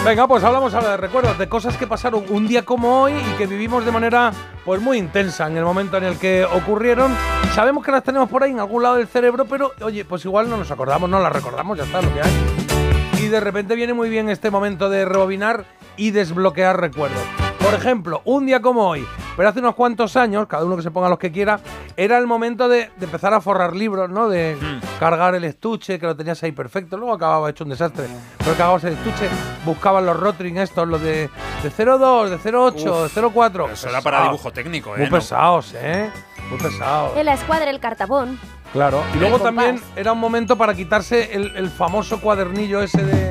Venga, pues hablamos ahora de recuerdos, de cosas que pasaron un día como hoy y que vivimos de manera pues muy intensa en el momento en el que ocurrieron. Sabemos que las tenemos por ahí en algún lado del cerebro, pero oye, pues igual no nos acordamos, no las recordamos, ya está lo que hay. Y de repente viene muy bien este momento de rebobinar y desbloquear recuerdos. Por ejemplo, un día como hoy, pero hace unos cuantos años, cada uno que se ponga los que quiera, era el momento de empezar a forrar libros, ¿no? De cargar el estuche, que lo tenías ahí perfecto, luego acababa hecho un desastre. Pero cargabas el estuche, buscaban los Rotring estos, los de 02, de 08, de 04. Eso era para dibujo técnico, Muy pesados, muy pesados. En la escuadra el cartabón. Claro, y luego el también compás. era un momento para quitarse el famoso cuadernillo ese de...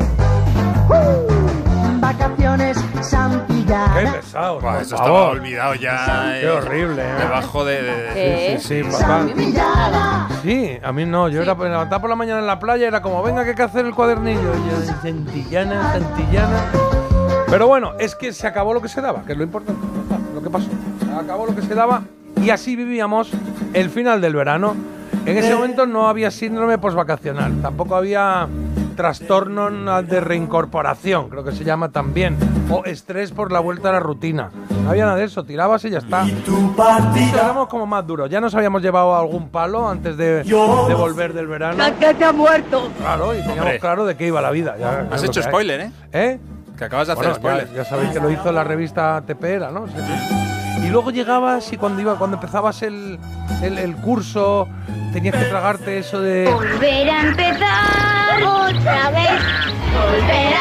Vacaciones Santillana. ¡Qué pesados! Buah, por eso favor. estaba olvidado ya. Qué horrible, ¿eh? Debajo de Sí, papá. Sí, a mí no. Yo era me levantaba por la mañana en la playa y era como, venga, que hay que hacer el cuadernillo. Y yo, Santillana, Santillana. Pero bueno, es que se acabó lo que se daba, que es lo importante. Lo que pasó. Se acabó lo que se daba y así vivíamos el final del verano. En ese momento no había síndrome postvacacional. Tampoco había trastorno de reincorporación, creo que se llama también. O estrés por la vuelta a la rutina. No había nada de eso, tirabas y ya está. Éramos como más duros. Ya nos habíamos llevado algún palo antes de volver del verano. ¡Que te ha muerto! Claro, y teníamos Hombre. claro de qué iba la vida. Ya, Has es lo hecho que hay. spoiler, ¿eh? ¿Eh? Que acabas de hacer Bueno, spoiler. ya sabéis que lo hizo la revista Tepera, ¿no? Sí, sí. Y luego llegabas y cuando empezabas el curso tenías que tragarte eso de... Volver a empezar otra vez, volver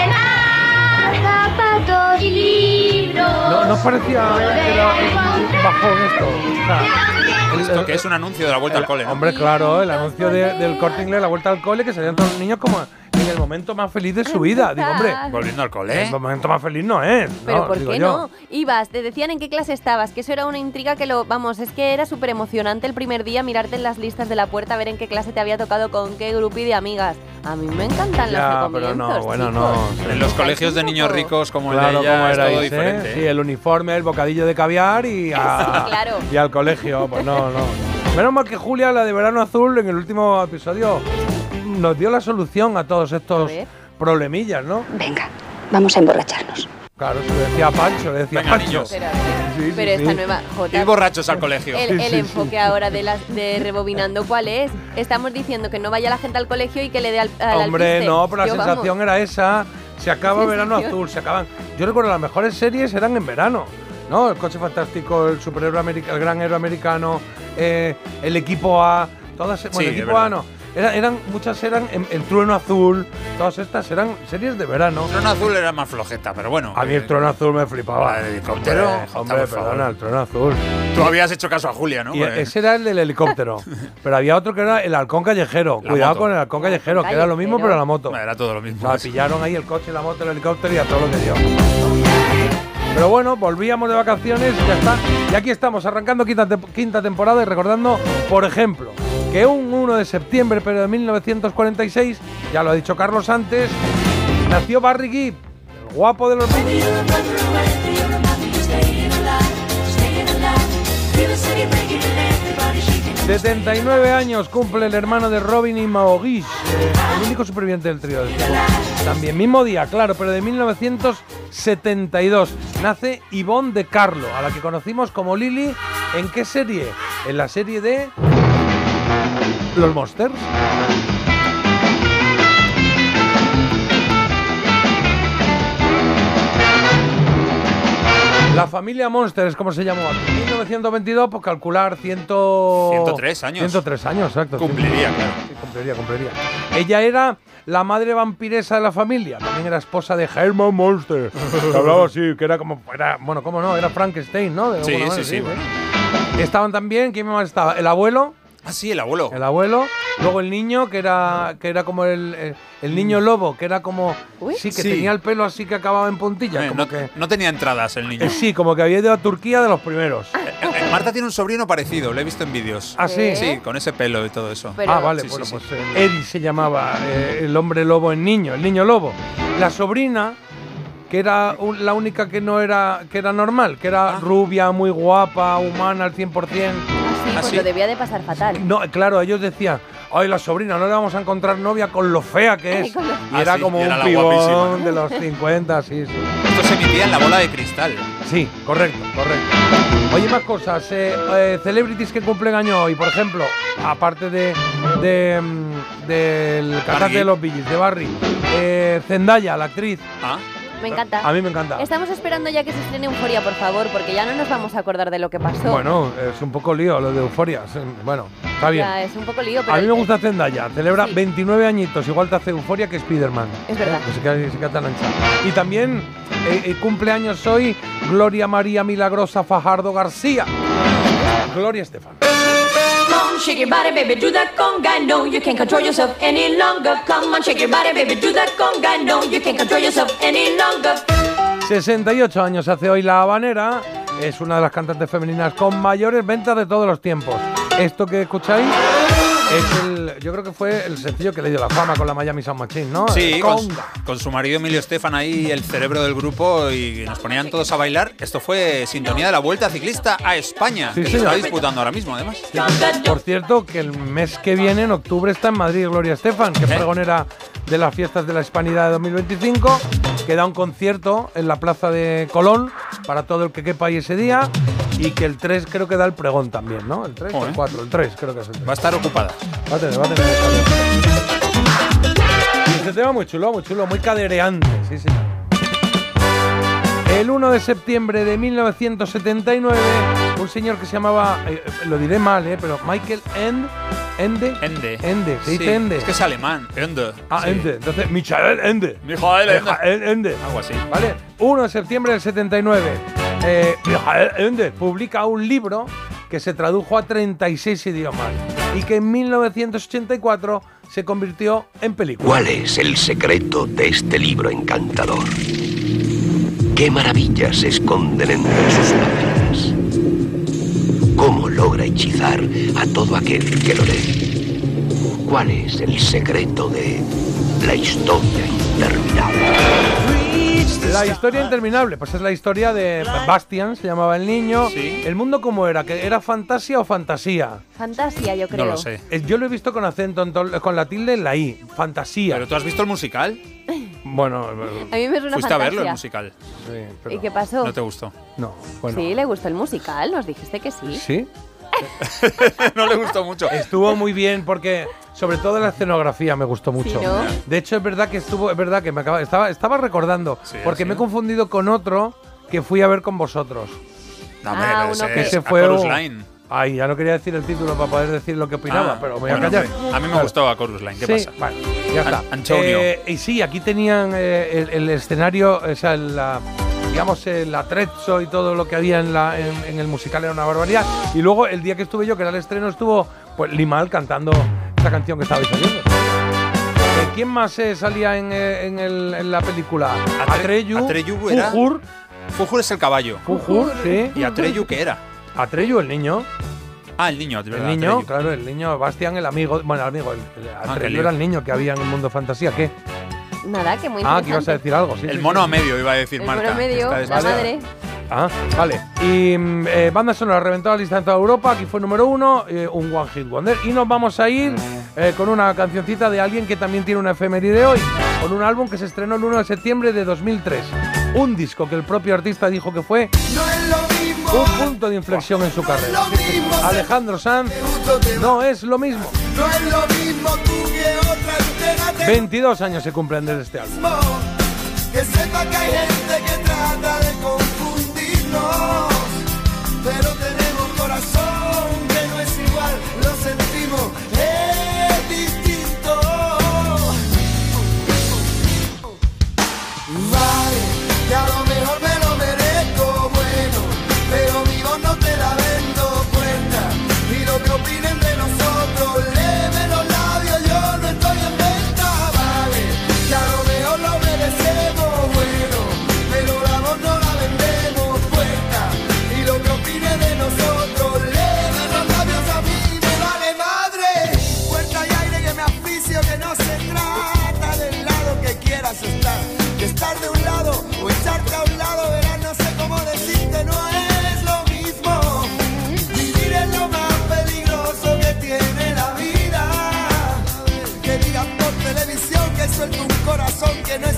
a estrenar zapatos y libros. ¿No os parecía que era un bajón esto? O sea, Esto que es un anuncio de la vuelta al cole, ¿no? Hombre, claro, el anuncio del Corte Inglés, la vuelta al cole, que salían todos los niños como en el momento más feliz de su vida. Digo, hombre, Volviendo al cole. el momento más feliz no es. Pero ¿no? ¿por Digo qué yo. no? Ibas, te decían en qué clase estabas, que eso era una intriga que es que era súper emocionante el primer día mirarte en las listas de la puerta, ver en qué clase te había tocado con qué grupi de amigas. A mí me encantan Ya, los pero no, comienzos, bueno, chicos. no. En los colegios de niños ricos como el Claro, de ella como es todo erais, diferente. Sí, el uniforme, el bocadillo de caviar y, claro. y al colegio. Pues no. Menos mal que Julia, la de Verano Azul, en el último episodio nos dio la solución a todos estos A ver. problemillas, ¿no? Venga, vamos a emborracharnos. Claro, se lo decía a Pancho, le decía Venga, Pancho. niños. Pero, Sí, pero sí, esta sí. nueva Jota, Ir borrachos al colegio. el enfoque ahora de rebobinando, ¿cuál es? Estamos diciendo que no vaya la gente al colegio y que le dé al Hombre, alpiste. no, pero la Yo, sensación era esa. Se acaba Verano Azul, se acaban. Yo recuerdo las mejores series eran en verano, ¿no? El Coche Fantástico, el superhéroe el gran héroe americano, el Equipo A, todas. Bueno, Sí, el es Equipo A verdad. no. Muchas eran el Trueno Azul, todas estas eran series de verano. El Trono Azul era más flojeta, pero bueno. A mí el Trueno Azul me flipaba. El helicóptero, Hombre, por favor. perdona, el Trueno Azul. Tú habías hecho caso a Julia, ¿no? Y Pues- ese era el del helicóptero. Pero había otro que era el halcón callejero. La Cuidado moto. con el halcón callejero, que era lo mismo, Callejero. pero la moto. Bueno, era todo lo O mismo. sea, pillaron ahí el coche, la moto, el helicóptero y a todo lo que dio. Pero bueno, volvíamos de vacaciones y ya está. Y aquí estamos, arrancando quinta temporada y recordando, por ejemplo, que un 1 de septiembre, pero de 1946, ya lo ha dicho Carlos antes, nació Barry Gibb, el guapo de los Beatles. 79 años cumple el hermano de Robin y Maurice, el único superviviente del trío. También mismo día, claro, pero de 1972 nace Yvonne de Carlo, a la que conocimos como Lily. ¿En qué serie? En la serie de Los Monsters. La familia Monsters, ¿cómo se llamó aquí? 1922, pues calcular 103 años. 103 años, exacto. Cumpliría, claro. Sí, cumpliría. Ella era la madre vampiresa de la familia. También era esposa de Herman Monster. Que hablaba así, que era como... bueno, ¿cómo no? Era Frankenstein, ¿no? De Sí, alguna manera, sí. bueno. Estaban también, ¿quién más estaba? El abuelo. Ah, sí, el abuelo. Luego el niño, que era como el niño lobo, que era como... Uy. Sí, que Sí. tenía el pelo así que acababa en puntilla. Como No, que, no tenía entradas el niño. sí, como que había ido a Turquía de los primeros. Marta tiene un sobrino parecido, lo he visto en vídeos. ¿Ah, sí? ¿Eh? Sí, con ese pelo y todo eso. Pero- Ah, vale, Sí, bueno, sí, pues sí. Eddie se llamaba el hombre lobo en niño, el niño lobo. La sobrina, que era la única que no era, que era normal, que era rubia, muy guapa, humana al 100%, pues sí? lo debía de pasar fatal. No, claro, ellos decían, ay, la sobrina, no le vamos a encontrar novia con lo fea que es. Y era sí, como era un la pibón guapísima, ¿no? de los 50, sí. Esto se emitía en la bola de cristal. Sí, correcto. Oye, más cosas. Celebrities que cumplen año hoy, por ejemplo, aparte del cantante de los Bee Gees, de Barry, Zendaya, la actriz. Ah, Me encanta. A mí me encanta. Estamos esperando ya que se estrene Euforia, por favor, porque ya no nos vamos a acordar de lo que pasó. Bueno, es un poco lío lo de Euforia. Bueno, está bien. Ya, es un poco lío, pero A mí me gusta Zendaya. Celebra sí. 29 añitos. Igual te hace Euforia que Spiderman. Es verdad. Se queda tan ancha. Y también cumpleaños hoy Gloria María Milagrosa Fajardo García. Gloria Estefan. Come on, shake your body, baby, do that conga. No, you can't control yourself any longer. Come on, shake your body, baby, do that conga. No, you can't control yourself any longer. 68 años hace hoy La Habanera. Es una de las cantantes femeninas con mayores ventas de todos los tiempos. Esto que escucháis es yo creo que fue el sencillo que le dio la fama con la Miami Sound Machine, ¿no? sí, Conga. con su marido Emilio Estefan ahí, el cerebro del grupo, y nos ponían todos a bailar. Esto fue sintonía de la Vuelta Ciclista a España, Sí, que se señor. está disputando ahora mismo, además. Por cierto, que el mes que viene, en octubre, está en Madrid Gloria Estefan, que es pregonera de las fiestas de la Hispanidad de 2025, que da un concierto en la plaza de Colón para todo el que quepa ahí ese día, y que el 3 creo que da el pregón también, ¿no? El 3 o el 4, el 3 creo que es el 3. Va a estar ocupada. Va a tener. Y este tema muy chulo, muy cadereante, sí, sí. El 1 de septiembre de 1979, un señor que se llamaba, lo diré mal, pero Michael Ende, se dice Ende. Es que es alemán. Ende. Ah, Sí. Ende. Entonces, Michael Ende. Michael Ende. Ende. Algo así. ¿Vale? 1 de septiembre del 79. Michael Ende publica un libro que se tradujo a 36 idiomas y que en 1984 se convirtió en película. ¿Cuál es el secreto de este libro encantador? ¿Qué maravillas se esconden entre sus páginas? ¿Cómo logra hechizar a todo aquel que lo lee? ¿Cuál es el secreto de la historia interminable? La historia interminable, pues es la historia de Bastian, se llamaba el niño. Sí. ¿El mundo cómo era? ¿Que era fantasía o fantasía? Fantasía, yo creo. No lo sé. Yo lo he visto con acento, con la tilde en la I. Fantasía. ¿Pero tú has visto el musical? Bueno, A mí me suena Fuiste a fantasía. verlo, el musical. sí, pero ¿Y qué pasó? ¿No te gustó? no, bueno. Sí, le gustó el musical, nos dijiste que sí. ¿Sí? No le gustó mucho. Estuvo muy bien porque, sobre todo la escenografía, me gustó mucho. Sí, ¿no? De hecho, es verdad que estaba recordando, Sí, porque sí. me he confundido con otro que fui a ver con vosotros. No, hombre, Ah, pero uno que- ese Ese es fue A Chorus un- Line. Ay, ya no quería decir el título para poder decir lo que opinaba, Ah, pero me voy a bueno, callar. a mí me Claro. gustó A Chorus Line. ¿Qué Sí, pasa? vale, ya está. Antonio. Y sí, aquí tenían el escenario, o sea, digamos, el atrezzo y todo lo que había en el musical era una barbaridad. Y luego, el día que estuve yo, que era el estreno, estuvo pues Limal cantando esa canción que estabais oyendo. ¿Quién más salía en la película? Atreyu era- Fujur, Fujur es el caballo. sí. ¿Y Atreyu qué era? Atreyu, el niño. Ah, el niño, de El verdad, niño, Atreyu. claro, el niño, Bastian, el amigo. Bueno, el amigo, qué Atreyu lío. era el niño que había en el mundo fantasía. ¿Qué? Nada, que muy Ah, interesante. que ibas a decir algo, sí. El sí, mono sí. a medio, iba a decir El Marta. mono medio, Está la despistada. madre. Ah, vale. Y banda sonora reventó la lista en toda Europa. Aquí fue número 1, un One Hit Wonder. Y nos vamos a ir con una cancioncita de alguien que también tiene una efeméride hoy, con un álbum que se estrenó el 1 de septiembre de 2003. Un disco que el propio artista dijo que fue un punto de inflexión en su carrera. Alejandro Sanz, no es lo mismo. 22 años se cumplen desde este álbum. Que sepa que hay gente que trata de confundirnos, pero tenemos corazón que no es igual, lo sentimos, es distinto. Vale, que a lo mejor me lo merezco, bueno, pero mi voz no te la vendo cuenta, y lo que opinen de nosotros, léeme los labios, yo no estoy en venta, vale, que a lo mejor lo merecemos, bueno, pero la voz no la vendemos puesta, y lo que opinen de nosotros, suelto un corazón que no es